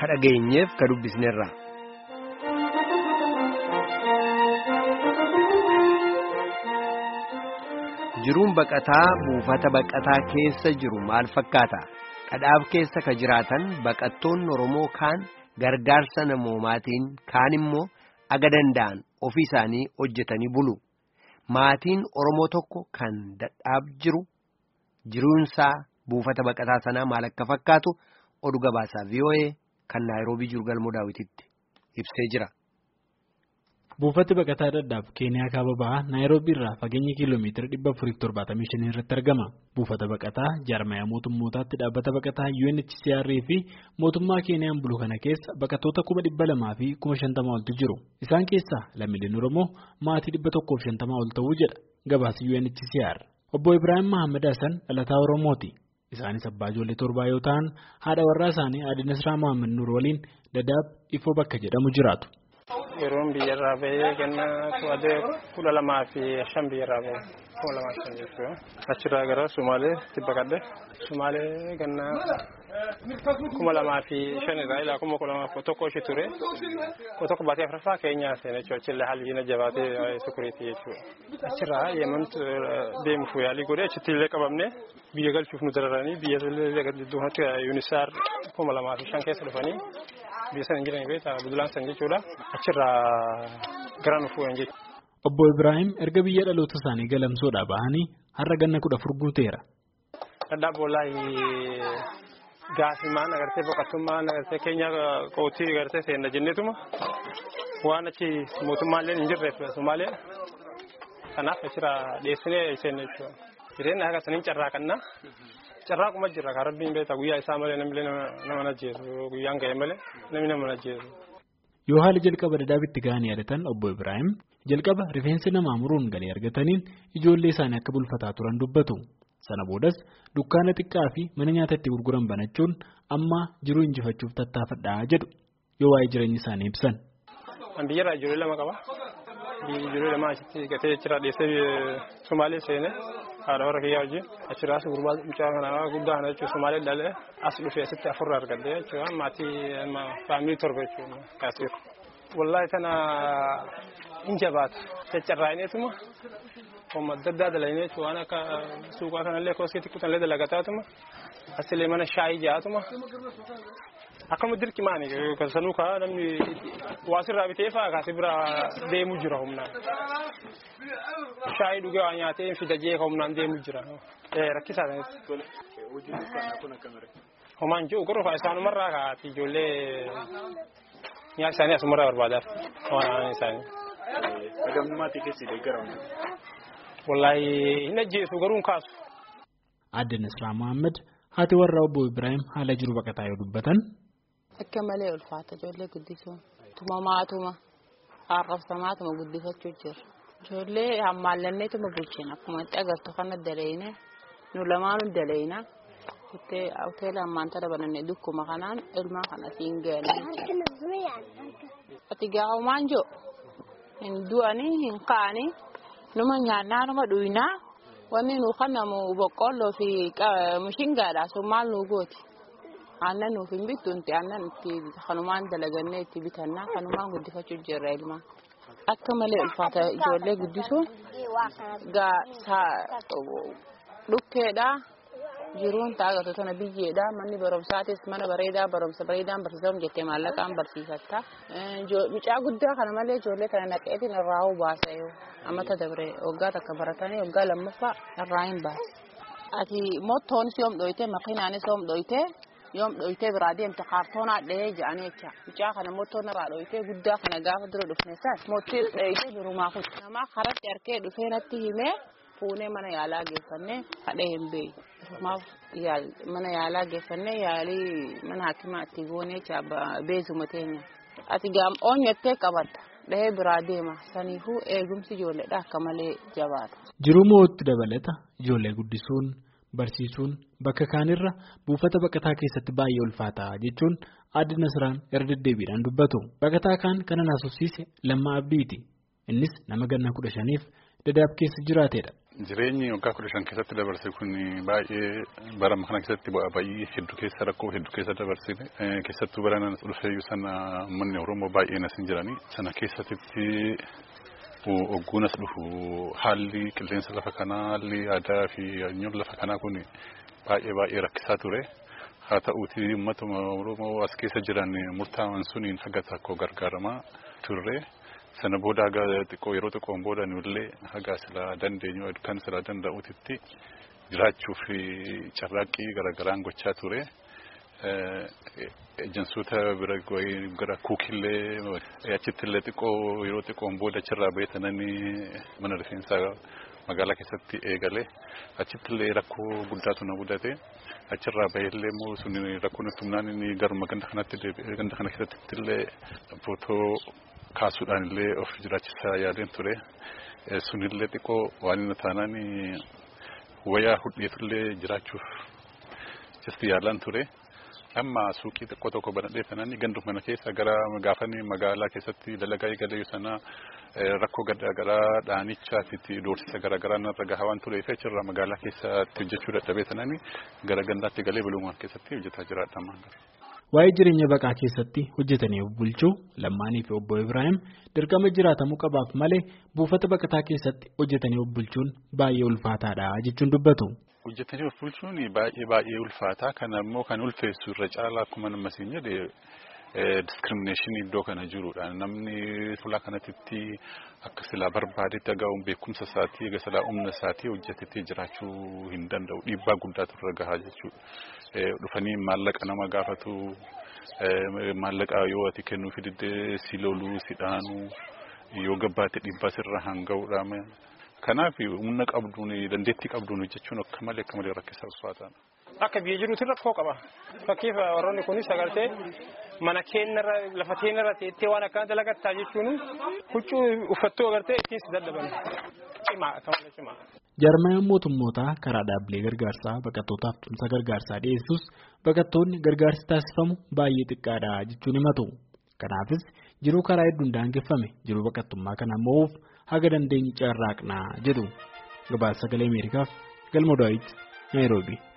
kadhageenyeef ka dubbisneerra. Jiruun baqataa buufata baqataa keessa jiru maal fakkaata? Dhadhaab keessa ka jiraatan baqattoonni Oromoo kaan gargaarsa namoomaatiin kaan immoo aga danda'an ofii isaanii hojjetanii bulu. Maatiin Oromoo tokko kan Dhadhaab jiruunsaa buufata baqataa sanaa maal akka fakkaatu oduu gabaasaa VOA kan Naayiroobii jiru Galmoo Daawititti ibsee jira. Buufati baqataa Dhadhaab Keeniyaa kaaba bahaa Naayiroobii irraa fageenya kiiloomeetira 475 irratti argama. Buufata baqataa jaarmayaa mootummootaatti dhaabbata baqataa UNHCR fi mootummaa Keeniyaan bulu kana keessa baqattoota 200,000 fi 50,000 oltu jiru. Isaan keessaa lammiileen Oromoo maatii 150 ol ta'uu jedha gabaasa UNHCR. Obbo Ibrahim Mahammad Hassan dhalataa Oromooti. Isaanis abbaa ijoollee 7 yoo ta'an haadha warraa isaanii Aadde Nasraa Mahammad Nuur waliin Dhadhaab Ifoo bakka jedhamu jiraatu. Yeroon biyyarraa bahee ganna 12,500 biyyarraa bahee 12,500 jechuudha. Achirraa gara Sumaaleetti baqadhe. Sumaalee ganna 2,500 irraa ilaa 1,100 ishee ture. Tokko baatee afuraffaa Keenyaa seenaa jechuudha. Achillee haalli jiina jabaatee sukuriitii jechuudha. Achirraa Yementu deemuuf yaalii godhee achitti illee qabamne biyya galchuuf nu dararanii biyya illee gadi UNHCR 2,500 keessa dhufanii. Biasaan jiran beektaa budulaan san jechuudha. Achirraa gara nu fuudhan jechuudha. Obbo Ibrahim erga biyya dhaloota isaanii galamsoodhaa bahanii har'a ganna 14 guuteera. Dhadhaab wallaahi gaasimaan agartee boqotummaan agartee keenya qootii agartee seenna jenneetuma waan achi mootummaallee hin jirreef Somaalee kanaaf achirraa dhiyeessinee seenna jechuudha. Jireenya haga saniin carraaqanna. Carraa kuma jira kan rabbiin beektaa guyyaa isaa malee namni nama najjeesu guyyaan ga'e malee namni nama najjeesu. Yoo haala jalqaba Dhadhaabitti ga'anii yaadatan Obbo Ibrahim jalqaba rifeensi namaa muruun galii argataniin ijoollee isaanii akka bulfataa turan dubbatu. Sana boodas dukkaana xiqqaa fi mana nyaata itti gurguran banachuun amma jiruu injifachuuf tattaafadhaa jedhu yoo waa'ee jireenya isaanii ibsan. An biyyarraa ijoollee lama qaba. Ijoollee lama achitti gatee jira dhiyeessee Somaalee seenee. Haadha warra kiyyaa wajjin achirraas gurbaa mucaa kanaa guddaa kana jechuun Somaalee dhalee as dhufee asitti afurra argadde jechuudha maatii faamilii torba jechuudha kaasir. Wallaahi tana injabaata caccarraa'ineetuma homma adda addaa dalaginee jechuudha waan akka suuqaa kanallee kooskiitti kutanillee dalagataatuma asillee mana shaayii jaatuma. Akkuma dirqi maani kan sanuu kaa namni waasirraa bitee fa'aa kaasee bira deemuu jira humnaan. Shaayii dhugee waa nyaatee fidajee humnaan deemuu jira. Rakkisaa ta'etti. Homaan jiru gorfa isaanumarraa kaati ijoollee nyaata isaanii asumarraa barbaadaaf waan isaanii. Agamnummaatti keessi deeggaramu. Wallaahi hin ajjeesu garuu hin kaasu. Aadde Nasraa Mahammad haati warraa Obbo Ibrahim haala jiru baqataa yoo dubbatan. Akka malee ulfaata ijoollee guddisuun tumamaatuma harrabsamaatuma guddifachuu jira. Ijoollee hammaallanneetuma bulchina akkuma itti agartu kana daleeyne nu lamaanuu daleeyna hoteela ammaanta dabalannee dukkuma kanaan ilmaa kana siin ga'anii. Ati gaa'umaan jiru hin du'anii hin kaa'anii numa nyaannaa numa dhuyinaa wanni nu kanamu boqqolloo fi mishingaadha sun maal nu gooti. Aannan nuuf hin bittuunti aannan itti kanumaan dalagannee itti bitannaa kanumaan guddifachuu jirra ilmaa. Akka malee ulfaata ijoollee guddisuun dhukkeedhaa jiruun taagatu tana biyyeedhaa manni barumsaatis mana bareedaa barumsa bareedaan barsiisamu jettee maallaqaan barsiisatta. Mucaa guddaa kana malee ijoollee kana naqeetiin irraa hoo baasa yoo ammata dabre waggaa takka baratanii waggaa lammaffaa irraa hin baasa. Ati mottoonis yoom dhoyitee makiinaanis yoom dhoyitee. Yoom dhoyitee biraa deemte kaartoonaa dhahee jedhanii jecha mucaa kana mottoon irraa dhoyitee guddaa kana gaafa dura dhufne san mottii dhoyitee birumaa kutu namaa karatti harkee dhufee natti himee fuunee mana yaalaa geeffannee hadhee hin beeyi. Maaf mana yaalaa geeffannee yaalii mana hakimaa itti goonee beezuma teenya. Ati oonyattee qabatta dhahee biraa deema saniifuu eegumsi ijoolleedha akka malee jabaata. Jiruu moo'utti dabalata ijoollee guddisuun. Barsiisuun bakka kaanirra buufata baqataa keessatti baay'ee ulfaataa jechuun Aadde Nasraan irra deddeebiidhaan dubbatu. Baqataa kana naasofsiise Lammaa Abdiiti. Innis nama ganna 15f Dhadhaab keessa jiraateedha. Jireenyi waggaa 15 keessatti dabarse kun baay'ee bara kana keessatti bu'aa bayii hedduu keessa rakkoo hedduu keessa dabarsine keessattuu bara nan dhufeeyyuu sana uummanni Oromoo baay'een as hin jirani sana keessatti ogguunas dhufu haalli qilleensa lafa kanaa haalli aadaa fi nyaata lafa kanaa kun baay'ee rakkisaa ture haa ta'uuti uummatuma Oromoo as keessa jiran murtaa'an suniin haga tokko gargaaramaa turre. Sana booda xiqqoo yeroo xiqqoon booda nullee haga sila dandeenyu kan sila danda'uutitti jiraachuuf carraaqqii garaagaraan gochaa ture. Ejansoota bira gara kuukillee achittillee xiqqoo yeroo xiqqoon booda achirraa beekananii mana rifeensaa magaalaa keessatti eegale achittillee rakkoo guddaatu na mudate achirraa baheellee immoo sun rakkoon tumnaan inni garuma ganda kana keessatti illee footoo kaasuudhaan illee of jiraachisaa yaadeen ture sunillee xiqqoo waan inni taanaan wayaa hudheetullee jiraachuuf jasti yaalaan ture amma suuqii xiqqoo tokko banadhee sanaan ganduma kana keessa gara gaafanii magaalaa keessatti dalagaa eegalee sana rakkoo garaagaraa dhaanichaa fi doorsisa garaagaraa narra gahaa waan tureef achirraa magaalaa keessatti hojjechuu dadhabee sanaan gara gandaatti galee bulummaa keessatti hojjetaa jiraadha maanga. Waa'ee jireenya baqaa keessatti hojjetanii bulchuu Lammaanii fi obbo Ibrahim dirqama jiraatamuu qabaaf malee buufata baqataa keessatti hojjetanii bulchuun baay'ee ulfaataadha jechuun dubbatu. Hojjetanii bulchuun baay'ee ulfaataa kana immoo kan ulfeessu irra caalaa akkuma nama siin jedhe discrimination iddoo kana jirudha. Namni fuula kanatti akka silaa barbaadetti agaa'uun beekumsa isaatii egaa silaa humna isaatii hojjetetee jiraachuu hin danda'u dhiibbaa guddaatu irra gahaa jechuudha. Dhufanii maallaqa nama gaafatu maallaqa yoo ati kennuu fididee si loluu si dhaanuu yoo gabbaate dhiibbaa sirra hanga'uudha. Kanaaf humna qabduun dandeettii qabduun hojjechuun akka malee rakkisaa ulfaataadha. Akka biyya jiruutti rakkoo qaba. Fakkiif warroonni kunis agartee mana keenyarra lafa keenyarra teessee waan akkana dalagattaa jechuun huccuu uffattuu agartee ittiin si dadhaban. Cimaa. Jarmayaan mootummootaa karaa dhaabbilee gargaarsaa baqattootaaf tumsa gargaarsaa dhiyeessus baqattoonni gargaarsi taasifamu baay'ee xiqqaadha jechuun himatu. Kanaafis jiruu karaa hedduun daangeffame jiruu baqattummaa kana mo'uuf haga dandeenye carraaqnaa jedhu. Gabaasa Sagalee Ameerikaaf Galma Daawit Naayiroobii.